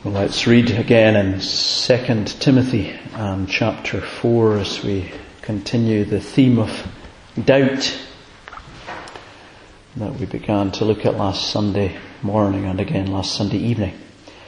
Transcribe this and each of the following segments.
Well, let's read again in 2 Timothy chapter 4 as we continue the theme of doubt that we began to look at last Sunday morning and again last Sunday evening.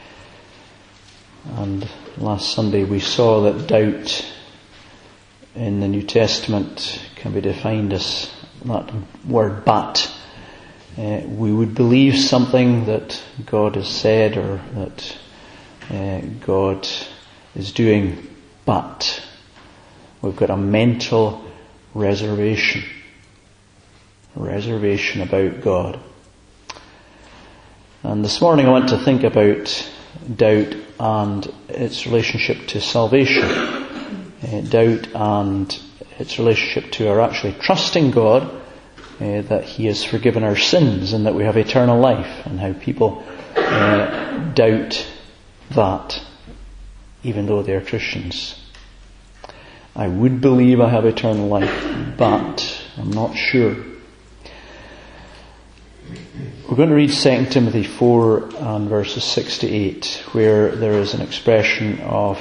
And last Sunday we saw that doubt in the New Testament can be defined as that word but. We would believe something that God has said or that God is doing, but we've got a mental reservation about God. And this morning I want to think about doubt and its relationship to salvation. Doubt and its relationship to our actually trusting God that He has forgiven our sins and that we have eternal life, and how people doubt that even though they are Christians. I would believe I have eternal life, but I'm not sure. We're going to read 2 Timothy 4 and verses 6 to 8, where there is an expression of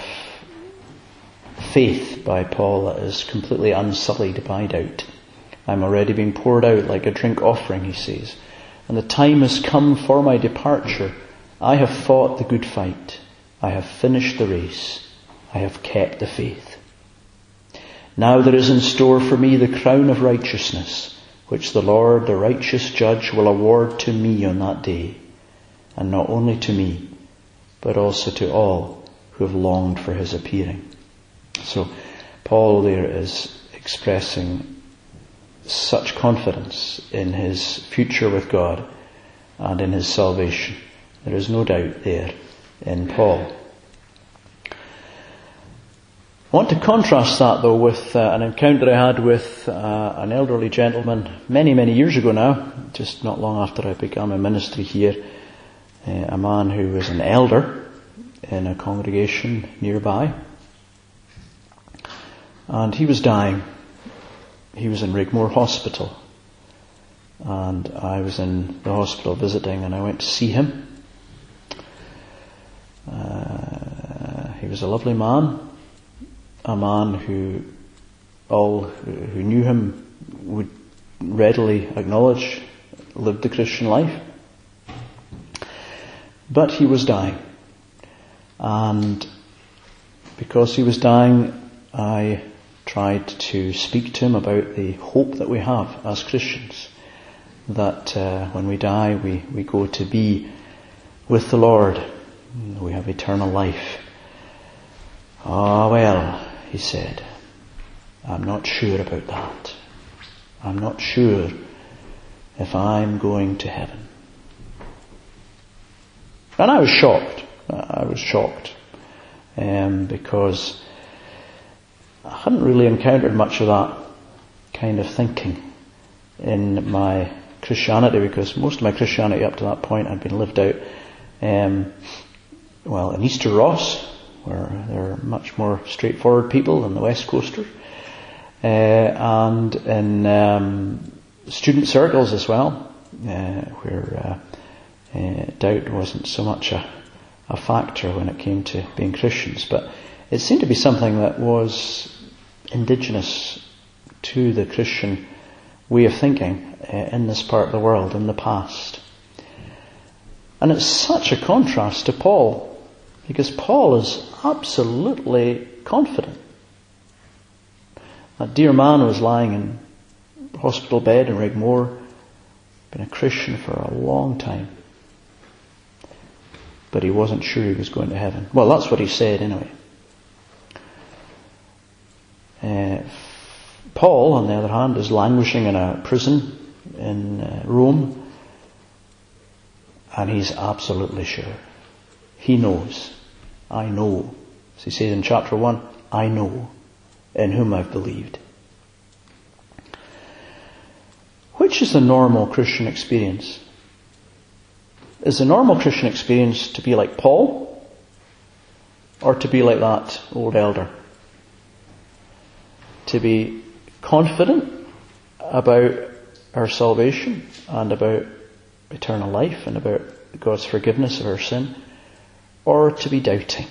faith by Paul that is completely unsullied by doubt. I'm already being poured out like a drink offering, he says, and the time has come for my departure. I have fought the good fight. I have finished the race. I have kept the faith. Now there is in store for me the crown of righteousness, which the Lord, the righteous judge, will award to me on that day. And not only to me, but also to all who have longed for his appearing. So Paul there is expressing such confidence in his future with God and in his salvation. There is no doubt there in Paul. I want to contrast that though with an encounter I had with an elderly gentleman many years ago now, just not long after I began my ministry here. A man who was an elder in a congregation nearby, and he was dying. He was in Rigmore Hospital, and I was in the hospital visiting, and I went to see him. He was a lovely man, a man who all who knew him would readily acknowledge lived the Christian life. But he was dying, and because he was dying, I tried to speak to him about the hope that we have as Christians, that when we die we go to be with the Lord. We have eternal life. Ah, well, he said, I'm not sure about that. I'm not sure if I'm going to heaven. And I was shocked. Because I hadn't really encountered much of that kind of thinking in my Christianity, because most of my Christianity up to that point had been lived out in Easter Ross, where they're much more straightforward people than the West Coasters, and in student circles as well, where doubt wasn't so much a factor when it came to being Christians. But it seemed to be something that was indigenous to the Christian way of thinking in this part of the world in the past. And it's such a contrast to Paul, because Paul is absolutely confident. That dear man was lying in hospital bed in Rigmore, been a Christian for a long time, but he wasn't sure he was going to heaven. Well, that's what he said anyway. Paul, on the other hand, is languishing in a prison in Rome, and he's absolutely sure. He knows. I know. As he says in chapter 1, I know in whom I've believed. Which is the normal Christian experience? Is the normal Christian experience to be like Paul, or to be like that old elder? To be confident about our salvation and about eternal life and about God's forgiveness of our sin, or to be doubting.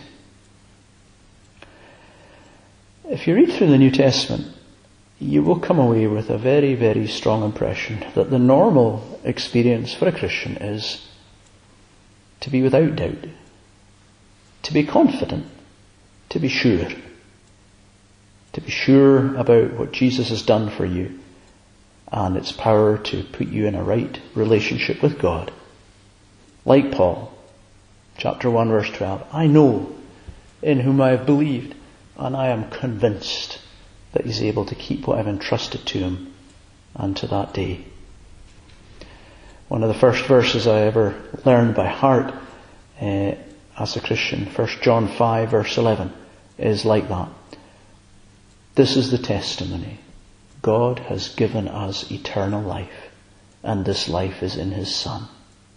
If you read through the New Testament, you will come away with a very, very strong impression that the normal experience for a Christian is to be without doubt, to be confident, to be sure about what Jesus has done for you and its power to put you in a right relationship with God. Like Paul, chapter 1 verse 12, I know in whom I have believed, and I am convinced that he's able to keep what I've entrusted to him unto that day. One of the first verses I ever learned by heart as a Christian, 1 John 5 verse 11, is like that. This is the testimony. God has given us eternal life, and this life is in his Son.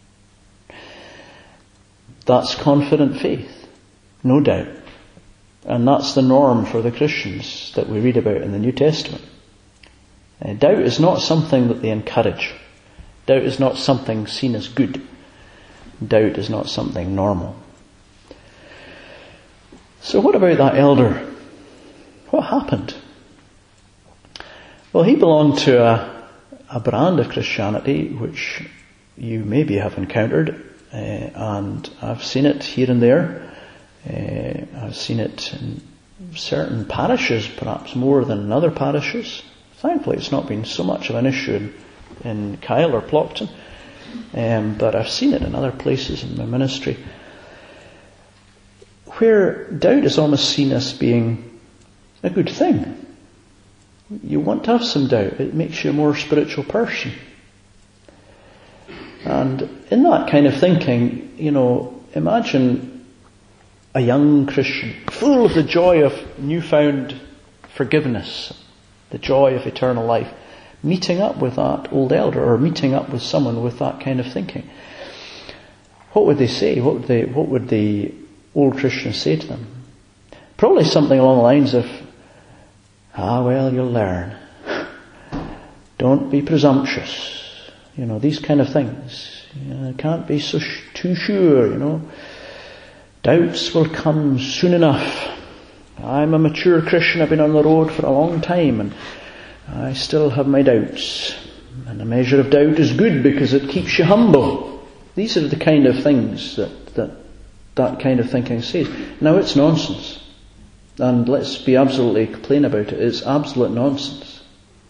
That's confident faith, no doubt. And that's the norm for the Christians that we read about in the New Testament. Doubt is not something that they encourage. Doubt is not something seen as good. Doubt is not something normal. So what about that elder? What happened? Well, he belonged to a brand of Christianity which you maybe have encountered, and I've seen it here and there. I've seen it in certain parishes, perhaps more than in other parishes. Thankfully, it's not been so much of an issue in Kyle or Plockton, but I've seen it in other places in my ministry, where doubt is almost seen as being a good thing. You want to have some doubt. It makes you a more spiritual person. And in that kind of thinking, imagine a young Christian, full of the joy of newfound forgiveness, the joy of eternal life, meeting up with that old elder, or meeting up with someone with that kind of thinking. What would they say? What would the old Christians say to them? Probably something along the lines of, well, you'll learn. Don't be presumptuous. These kind of things. Can't be too sure, Doubts will come soon enough. I'm a mature Christian. I've been on the road for a long time, and I still have my doubts. And a measure of doubt is good because it keeps you humble. These are the kind of things that kind of thinking says. Now, it's nonsense. And let's be absolutely plain about it. It's absolute nonsense.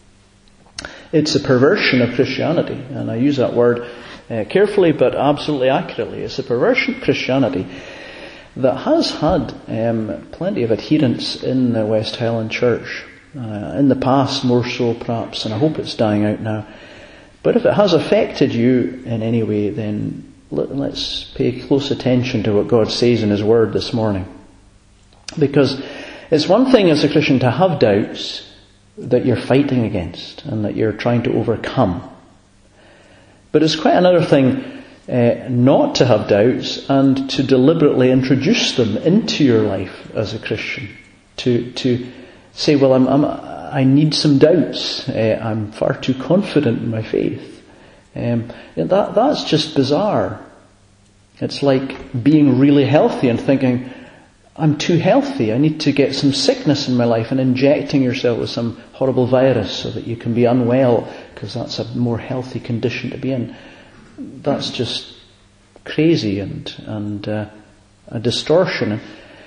It's a perversion of Christianity. And I use that word carefully but absolutely accurately. It's a perversion of Christianity that has had plenty of adherents in the West Highland Church. In the past, more so perhaps, and I hope it's dying out now. But if it has affected you in any way, then let's pay close attention to what God says in His Word this morning. Because it's one thing as a Christian to have doubts that you're fighting against and that you're trying to overcome. But it's quite another thing not to have doubts and to deliberately introduce them into your life as a Christian. To say, well, I need some doubts. I'm far too confident in my faith. That's just bizarre. It's like being really healthy and thinking, I'm too healthy. I need to get some sickness in my life, and injecting yourself with some horrible virus so that you can be unwell because that's a more healthy condition to be in. That's just crazy and a distortion.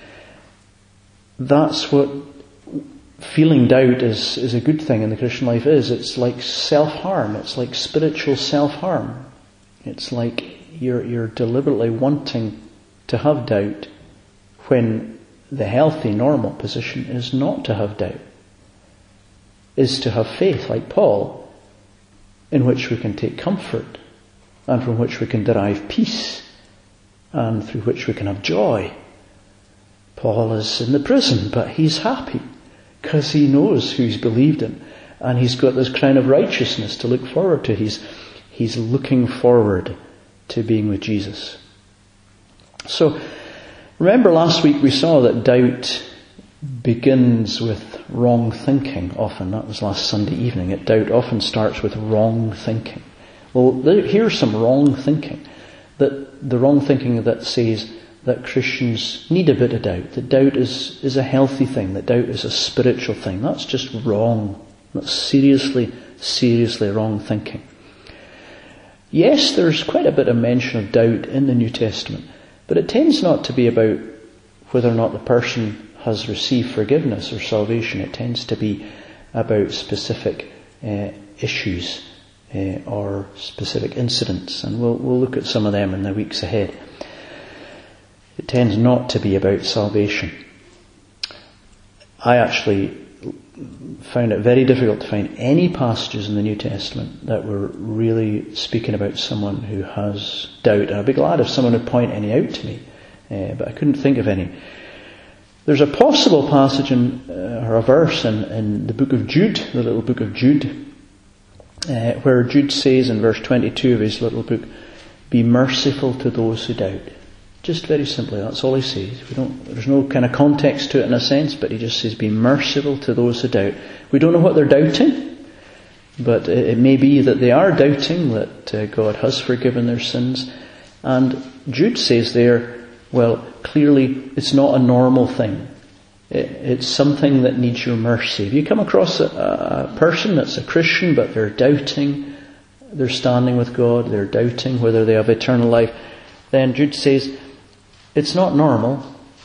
That's what feeling doubt is a good thing in the Christian life is. It's like self-harm. It's like spiritual self-harm. It's like you're deliberately wanting to have doubt when the healthy, normal position is not to have doubt. Is to have faith, like Paul, in which we can take comfort and from which we can derive peace and through which we can have joy. Paul is in the prison, but he's happy because he knows who he's believed in, and he's got this crown of righteousness to look forward to. He's looking forward to being with Jesus. So, remember last week we saw that doubt begins with wrong thinking often. That was last Sunday evening. Doubt often starts with wrong thinking. Well, here's some wrong thinking. The wrong thinking that says, that Christians need a bit of doubt, that doubt is a healthy thing, that doubt is a spiritual thing. That's just wrong. That's seriously, seriously wrong thinking. Yes, there's quite a bit of mention of doubt in the New Testament, but it tends not to be about whether or not the person has received forgiveness or salvation. It tends to be about specific issues or specific incidents, and we'll look at some of them in the weeks ahead. It tends not to be about salvation. I actually found it very difficult to find any passages in the New Testament that were really speaking about someone who has doubt. And I'd be glad if someone would point any out to me, but I couldn't think of any. There's a possible passage or a verse in the book of Jude, the little book of Jude, where Jude says in verse 22 of his little book, "Be merciful to those who doubt." Just very simply, that's all he says. There's no kind of context to it in a sense, but he just says, "Be merciful to those who doubt." We don't know what they're doubting, but it may be that they are doubting that God has forgiven their sins. And Jude says there, well, clearly it's not a normal thing. It's something that needs your mercy. If you come across a person that's a Christian, but they're doubting their standing with God, they're doubting whether they have eternal life, then Jude says, it's not normal.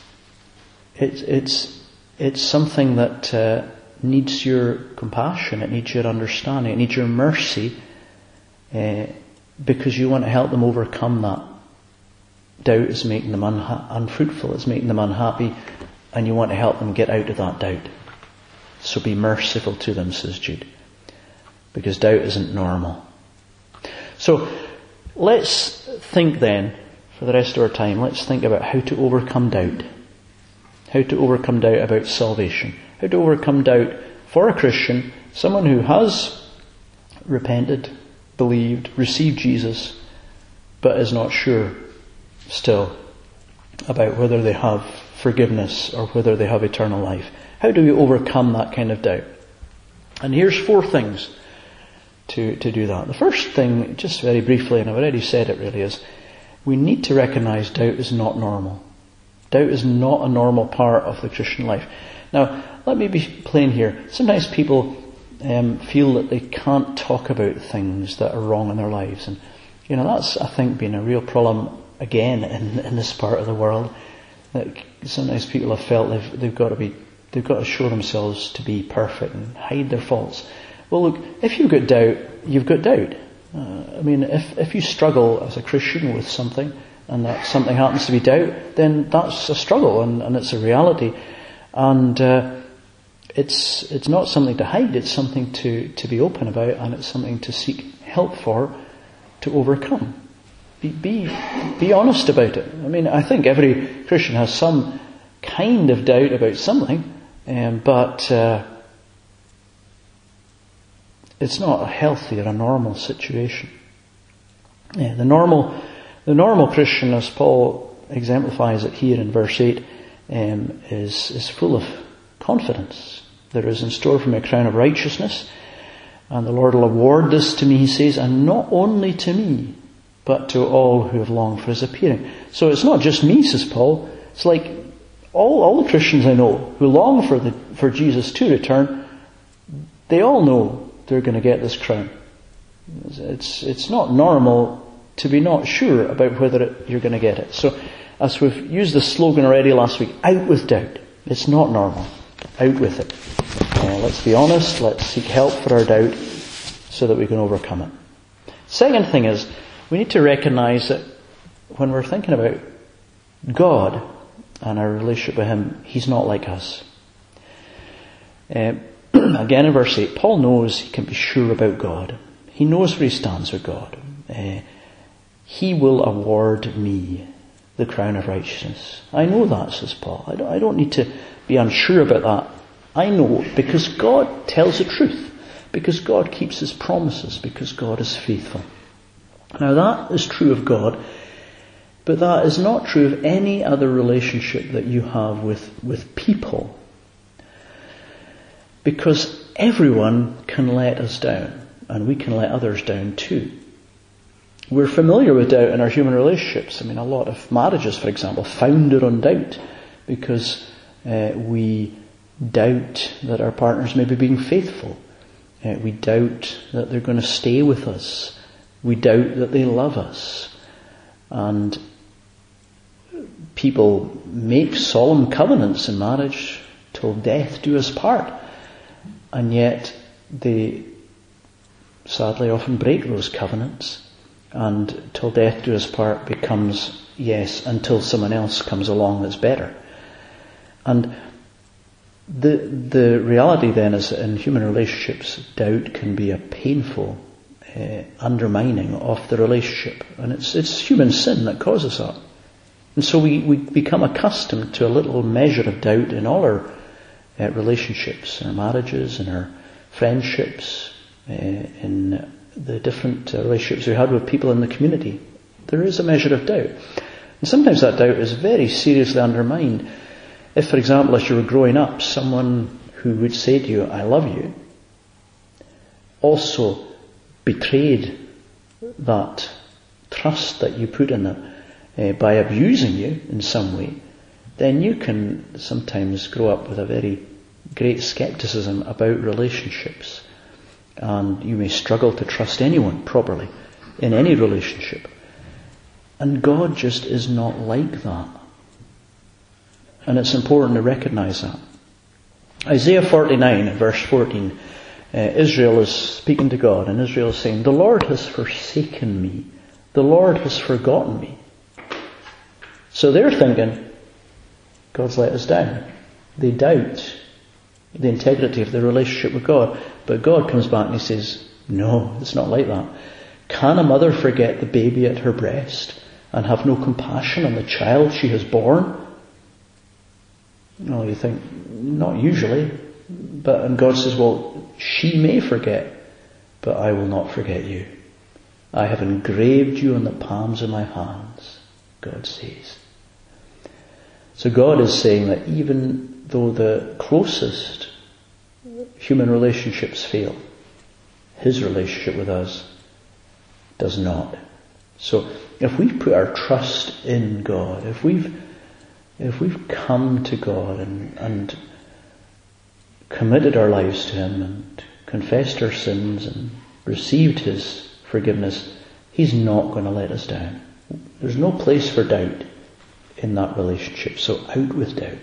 It's something that needs your compassion. It needs your understanding. It needs your mercy, because you want to help them overcome that. Doubt is making them unfruitful. It's making them unhappy, and you want to help them get out of that doubt. So be merciful to them, says Jude, because doubt isn't normal. So let's think then, for the rest of our time, let's think about how to overcome doubt. How to overcome doubt about salvation. How to overcome doubt for a Christian, someone who has repented, believed, received Jesus, but is not sure still about whether they have forgiveness or whether they have eternal life. How do we overcome that kind of doubt? And here's 4 things to do that. The first thing, just very briefly, and I've already said it really, is we need to recognize doubt is not normal. Doubt is not a normal part of the Christian life. Now, let me be plain here. Sometimes people feel that they can't talk about things that are wrong in their lives. And, that's, I think, been a real problem, again, in this part of the world. That sometimes people have felt they've got to show themselves to be perfect and hide their faults. Well, look, if you've got doubt, you've got doubt. If you struggle as a Christian with something, and that something happens to be doubt, then that's a struggle, and it's a reality. And it's not something to hide, it's something to be open about, and it's something to seek help for, to overcome. Be honest about it. I think every Christian has some kind of doubt about something, but it's not a healthy or a normal situation. The normal Christian, as Paul exemplifies it here in verse 8, is full of confidence. There is in store for me a crown of righteousness, and the Lord will award this to me, he says, and not only to me, but to all who have longed for his appearing. So it's not just me, says Paul. It's like all the Christians I know who long for Jesus to return, they all know they're going to get this crown. It's not normal to be not sure about whether you're going to get it. So, as we've used the slogan already last week, out with doubt. It's not normal. Out with it. Let's be honest. Let's seek help for our doubt so that we can overcome it. Second thing is, we need to recognize that when we're thinking about God and our relationship with him, he's not like us. Again in verse 8, Paul knows he can be sure about God. He knows where he stands with God. He will award me the crown of righteousness. I know that, says Paul. I don't need to be unsure about that. I know because God tells the truth. Because God keeps his promises. Because God is faithful. Now that is true of God, but that is not true of any other relationship that you have with people. Because everyone can let us down, and we can let others down too. We're familiar with doubt in our human relationships. I mean, a lot of marriages, for example, founded on doubt because we doubt that our partners may be being faithful. We doubt that they're going to stay with us. We doubt that they love us. And people make solemn covenants in marriage, till death do us part. And yet they sadly often break those covenants. And till death do us part becomes yes, until someone else comes along that's better. And the reality then is that in human relationships, doubt can be a painful undermining of the relationship. And it's human sin that causes that. And so we become accustomed to a little measure of doubt in all our relationships, in our marriages, in our friendships, in the different relationships we had with people in the community. There is a measure of doubt. And sometimes that doubt is very seriously undermined. If, for example, as you were growing up, someone who would say to you, I love you, also betrayed that trust that you put in it by abusing you in some way, then you can sometimes grow up with a very great scepticism about relationships. And you may struggle to trust anyone properly in any relationship. And God just is not like that. And it's important to recognize that. Isaiah 49, verse 14, Israel is speaking to God, and Israel is saying, the Lord has forsaken me. The Lord has forgotten me. So they're thinking, God's let us down. They doubt the integrity of the relationship with God. But God comes back and he says, no, it's not like that. Can a mother forget the baby at her breast and have no compassion on the child she has borne? No, you think, not usually. And God says, well, she may forget, but I will not forget you. I have engraved you on the palms of my hands, God says. So God is saying that even though the closest human relationships fail, his relationship with us does not. So if we put our trust in God, if we've come to God and committed our lives to him and confessed our sins and received his forgiveness, he's not going to let us down. There's no place for doubt in that relationship. So out with doubt.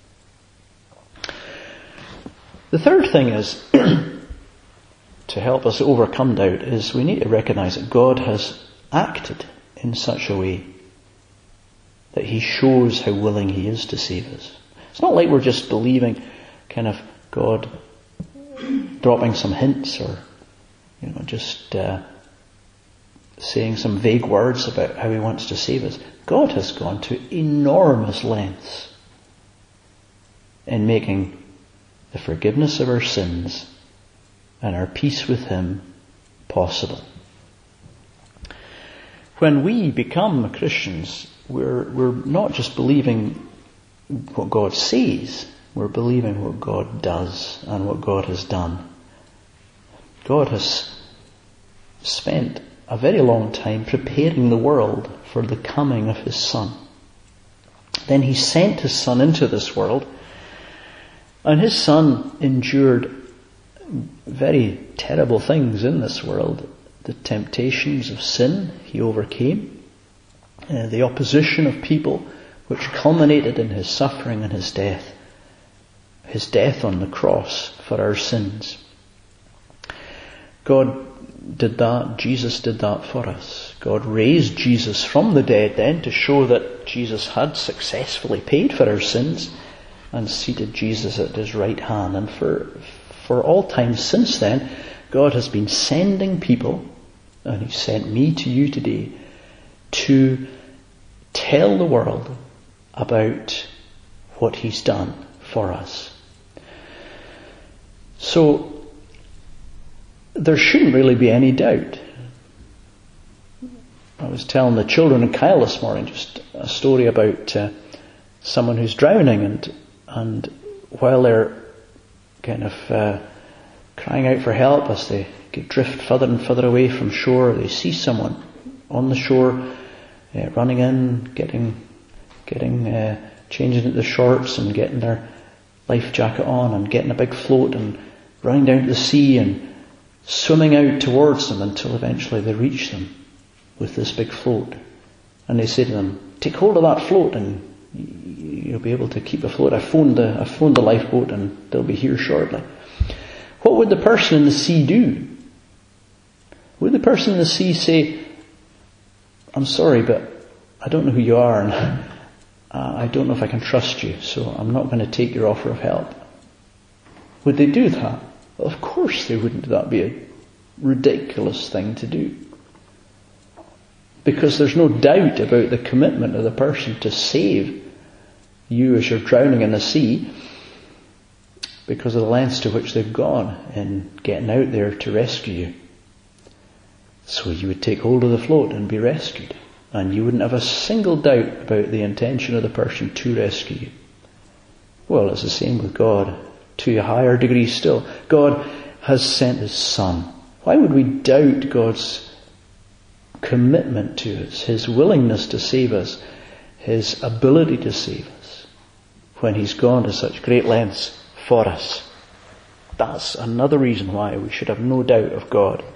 The third thing is, to help us overcome doubt, is we need to recognize that God has acted in such a way that he shows how willing he is to save us. It's not like we're just believing kind of God dropping some hints or, just saying some vague words about how he wants to save us. God has gone to enormous lengths in making the forgiveness of our sins and our peace with him possible. When we become Christians, we're not just believing what God says, we're believing what God does and what God has done. God has spent a very long time preparing the world for the coming of his Son. Then he sent his Son into this world, and his Son endured very terrible things in this world. The temptations of sin he overcame, the opposition of people, which culminated in his suffering and his death on the cross for our sins. God did that, Jesus did that for us. God raised Jesus from the dead then to show that Jesus had successfully paid for our sins and seated Jesus at his right hand. And for all time since then, God has been sending people, and he sent me to you today, to tell the world about what he's done for us. So, there shouldn't really be any doubt. I was telling the children in Kyle this morning just a story about someone who's drowning, and while they're kind of crying out for help as they drift further and further away from shore, they see someone on the shore, running in, changing into the shorts and getting their life jacket on and getting a big float and running down to the sea and swimming out towards them until eventually they reach them with this big float. And they say to them, take hold of that float and you'll be able to keep afloat. I phoned the lifeboat and they'll be here shortly. What would the person in the sea do? Would the person in the sea say, I'm sorry, but I don't know who you are and I don't know if I can trust you, so I'm not going to take your offer of help? Would they do that? Well, of course they wouldn't. That'd be a ridiculous thing to do. Because there's no doubt about the commitment of the person to save you as you're drowning in the sea, because of the lengths to which they've gone in getting out there to rescue you. So you would take hold of the float and be rescued, and you wouldn't have a single doubt about the intention of the person to rescue you. Well, it's the same with God, to a higher degree still. God has sent His Son. Why would we doubt God's commitment to us, His willingness to save us, His ability to save us, when He's gone to such great lengths for us? That's another reason why we should have no doubt of God.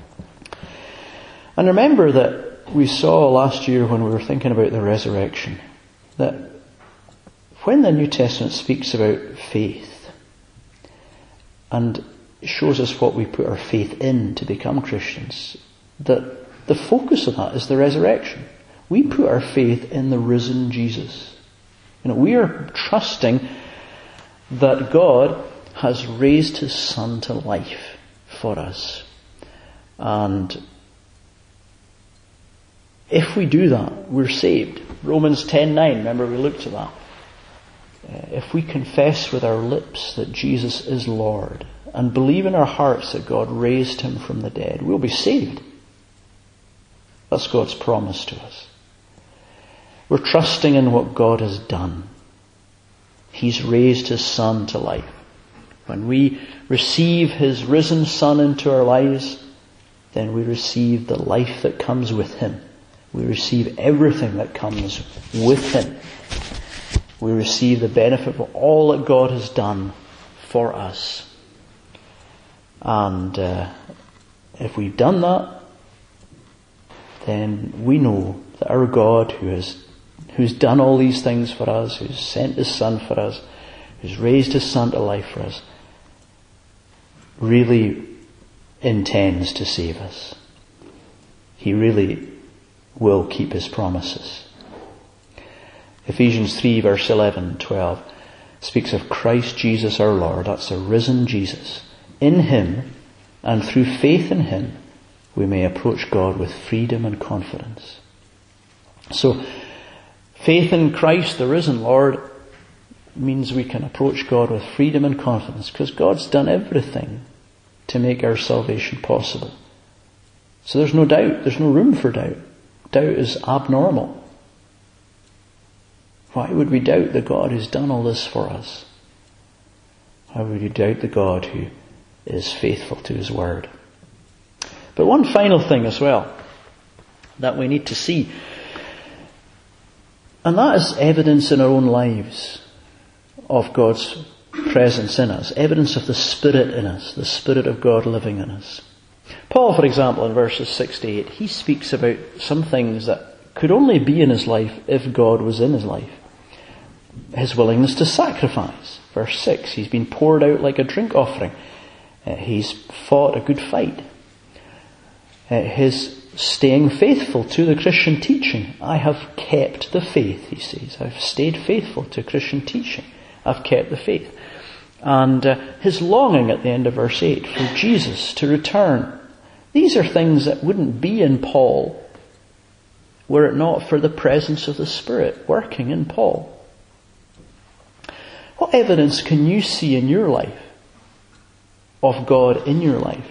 And remember that we saw last year when we were thinking about the resurrection, that when the New Testament speaks about faith and shows us what we put our faith in to become Christians, that the focus of that is the resurrection. We put our faith in the risen Jesus. We are trusting that God has raised His Son to life for us. And if we do that, we're saved. Romans 10:9, remember we looked at that. If we confess with our lips that Jesus is Lord and believe in our hearts that God raised Him from the dead, we'll be saved. That's God's promise to us. We're trusting in what God has done. He's raised His Son to life. When we receive His risen Son into our lives, then we receive the life that comes with Him. We receive everything that comes with Him. We receive the benefit of all that God has done for us. And if we've done that, then we know that our God, who's done all these things for us, who's sent His Son for us, who's raised His Son to life for us, really intends to save us. He really will keep His promises. Ephesians 3 verse 11, 12 speaks of Christ Jesus our Lord. That's the risen Jesus. In Him and through faith in Him, we may approach God with freedom and confidence. So, faith in Christ, the risen Lord, means we can approach God with freedom and confidence, because God's done everything to make our salvation possible. So there's no doubt, there's no room for doubt. Doubt is abnormal. Why would we doubt the God who's done all this for us? Why would we doubt the God who is faithful to His word? But one final thing as well that we need to see, and that is evidence in our own lives of God's presence in us, evidence of the Spirit in us, the Spirit of God living in us. Paul, for example, in verses 6 to 8, he speaks about some things that could only be in his life if God was in his life. His willingness to sacrifice. Verse 6, he's been poured out like a drink offering. He's fought a good fight. His staying faithful to the Christian teaching. I have kept the faith, he says. I've stayed faithful to Christian teaching. I've kept the faith. And his longing at the end of verse 8 for Jesus to return. These are things that wouldn't be in Paul were it not for the presence of the Spirit working in Paul. What evidence can you see in your life of God in your life?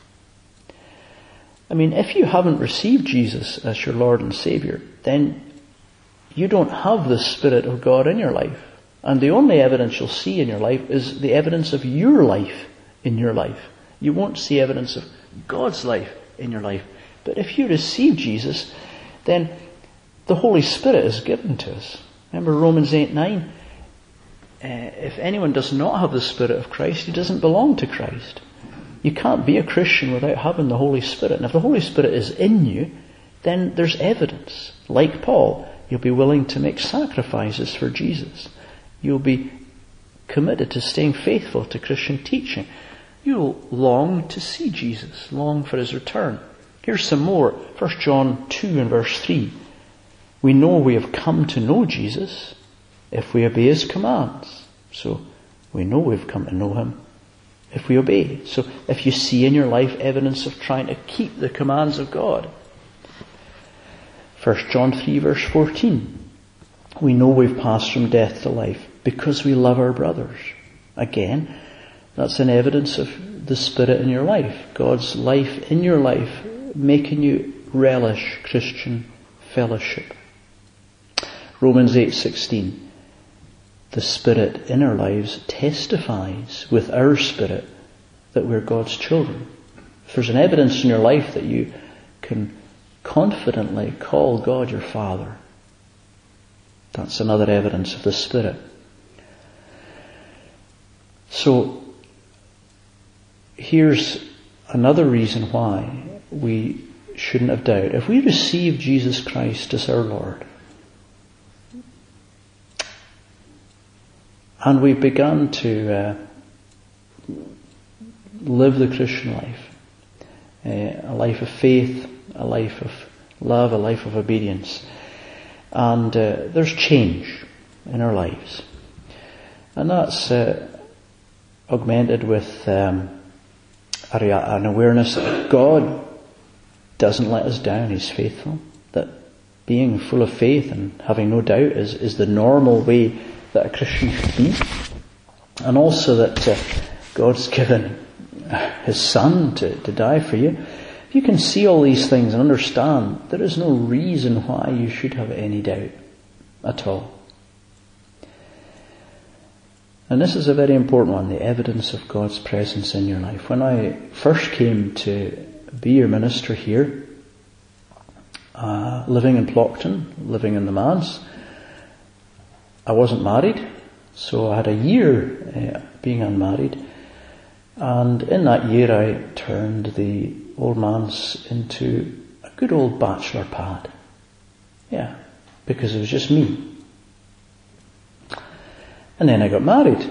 I mean, if you haven't received Jesus as your Lord and Saviour, then you don't have the Spirit of God in your life. And the only evidence you'll see in your life is the evidence of your life in your life. You won't see evidence of God's life in your life But if you receive Jesus, then the Holy Spirit is given to us. Remember Romans 8:9? If anyone does not have the Spirit of Christ, he doesn't belong to Christ. You can't be a Christian without having the Holy Spirit. And if the Holy Spirit is in you, then there's evidence. Like Paul, you'll be willing to make sacrifices for Jesus. You'll be committed to staying faithful to Christian teaching. You'll long to see Jesus, long for his return. Here's some more. 1 John 2 and verse 3. We know we have come to know Jesus if we obey his commands. So we know we've come to know him if we obey. So if you see in your life evidence of trying to keep the commands of God. 1 John 3 verse 14. We know we've passed from death to life because we love our brothers. Again, that's an evidence of the Spirit in your life. God's life in your life, making you relish Christian fellowship. Romans 8:16. The Spirit in our lives testifies with our spirit that we're God's children. If there's an evidence in your life that you can confidently call God your Father, that's another evidence of the Spirit. So, here's another reason why we shouldn't have doubt. If we receive Jesus Christ as our Lord, and we've begun to live the Christian life, a life of faith, a life of love, a life of obedience, and there's change in our lives, and that's augmented with an awareness that God doesn't let us down. He's faithful. That being full of faith and having no doubt is the normal way that a Christian should be. And also that God's given his Son to die for you. If you can see all these things and understand, there is no reason why you should have any doubt at all. And this is a very important one, the evidence of God's presence in your life. When I first came to be your minister here, living in Plockton, living in the manse, I wasn't married, so I had a year being unmarried, and in that year I turned the old manse into a good old bachelor pad. Yeah, because it was just me. And then I got married.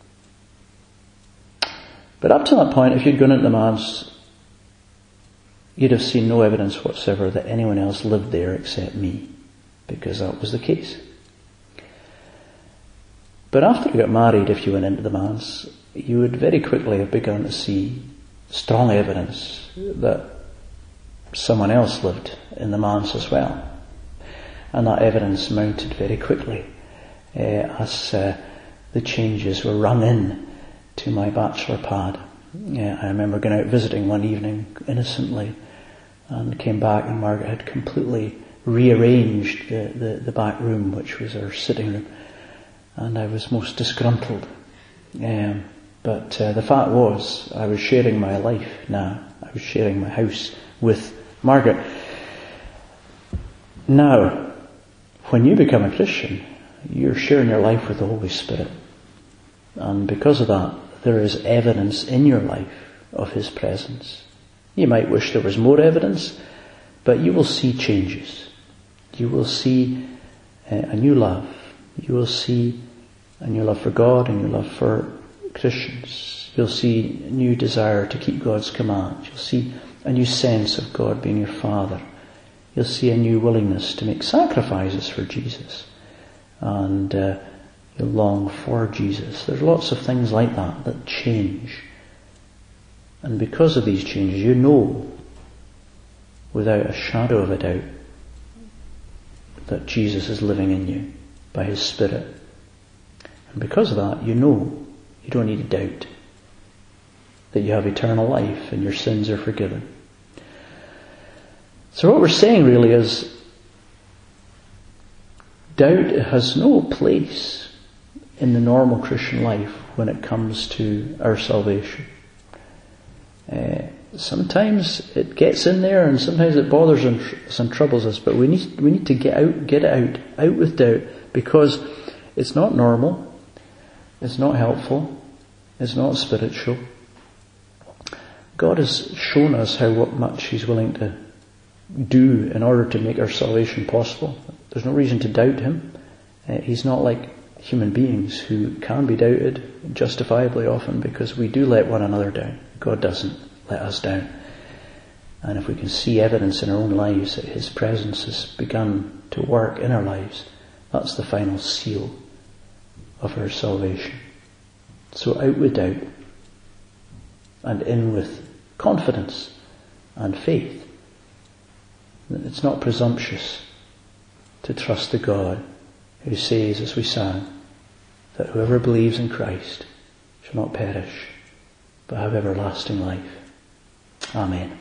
But up to that point, if you'd gone into the manse, you'd have seen no evidence whatsoever that anyone else lived there except me, because that was the case. But after I got married, if you went into the manse, you would very quickly have begun to see strong evidence that someone else lived in the manse as well. And that evidence mounted very quickly as the changes were rung in to my bachelor pad. I remember going out visiting one evening innocently and came back, and Margaret had completely rearranged the back room, which was our sitting room, and I was most disgruntled. But the fact was, I was sharing my life now. I was sharing my house with Margaret. Now, when you become a Christian, you're sharing your life with the Holy Spirit. And because of that, there is evidence in your life of his presence. You might wish there was more evidence, but you will see changes. You will see a new love. You will see a new love for God and a new love for Christians. You'll see a new desire to keep God's commands. You'll see a new sense of God being your Father. You'll see a new willingness to make sacrifices for Jesus. And you'll long for Jesus. There's lots of things like that change. And because of these changes, you know without a shadow of a doubt that Jesus is living in you by his Spirit. And because of that, you know you don't need to doubt that you have eternal life and your sins are forgiven. So what we're saying really is, doubt has no place in the normal Christian life when it comes to our salvation. sometimes it gets in there and sometimes it bothers us and troubles us, but we need to get it out with doubt, because it's not normal, it's not helpful, it's not spiritual. God has shown us how much He's willing to do in order to make our salvation possible. There's no reason to doubt Him. He's not like human beings who can be doubted, justifiably often, because we do let one another down. God doesn't let us down. And if we can see evidence in our own lives that His presence has begun to work in our lives, that's the final seal of our salvation. So out with doubt and in with confidence and faith. It's not presumptuous to trust the God who says, as we sang, that whoever believes in Christ shall not perish, but have everlasting life. Amen.